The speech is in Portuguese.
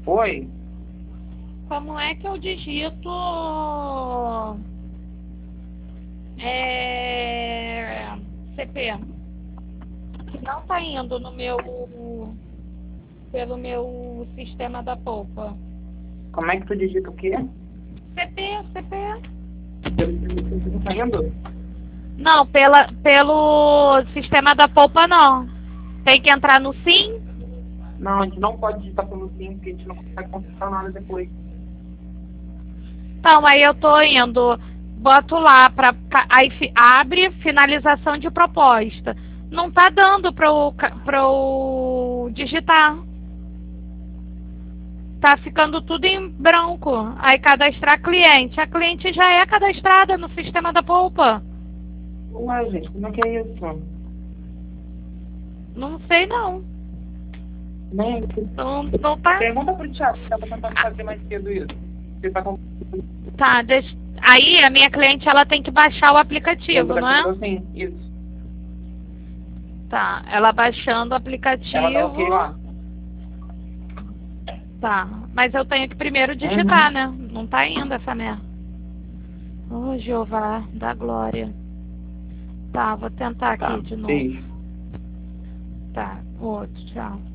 Oi? Como é que eu digito CP? Que não tá indo no pelo meu sistema da polpa. Como é que tu digita o quê? CP. Você tá indo? Não, pelo sistema da polpa não. Tem que entrar no SIM? Não, a gente não pode digitar pelo sim, porque a gente não consegue consultar nada depois. Então, aí eu tô indo, boto lá, aí abre finalização de proposta. Não tá dando pra eu digitar. Tá ficando tudo em branco. Aí cadastrar cliente. A cliente já é cadastrada no sistema da polpa. Ué, gente, como é que é isso? Não sei não. Nem Não tá. pergunta pro Thiago, que tava tentando fazer mais cedo isso. Você tá com Tá, aí a minha cliente ela tem que baixar o o aplicativo, não é? assim? Isso. Tá, ela baixando o Ela dá ok aplicativo. lá. Tá, mas eu tenho que primeiro digitar, Uhum. né? Não tá indo essa merda. Ô, Jeová, da glória. Tá, vou tentar Tá, aqui de novo. beijo. Tá, outro, tchau.